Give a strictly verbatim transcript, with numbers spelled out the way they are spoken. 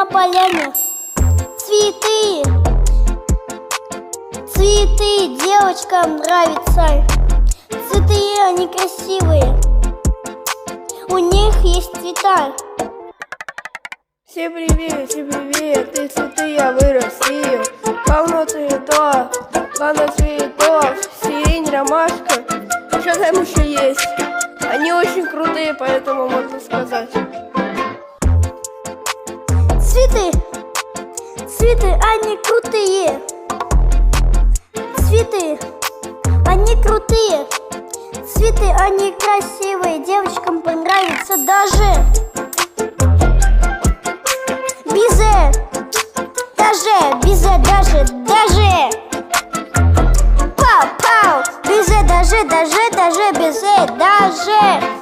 на поляне цветы. Цветы девочкам нравятся. Цветы, они красивые. У них есть цвета. Всем привет, всем привет, и цветы я вырастил. Полно цветов, полно цветов, сирень, ромашка. Что там еще есть? Они очень крутые, поэтому можно сказать. Цветы, цветы, они крутые. Цветы, они крутые. Цветы, они красивые, девочкам понравится даже. Бизе, даже, бизе, даже, даже. Пау, пау, бизе, даже, даже, даже, бизе, даже.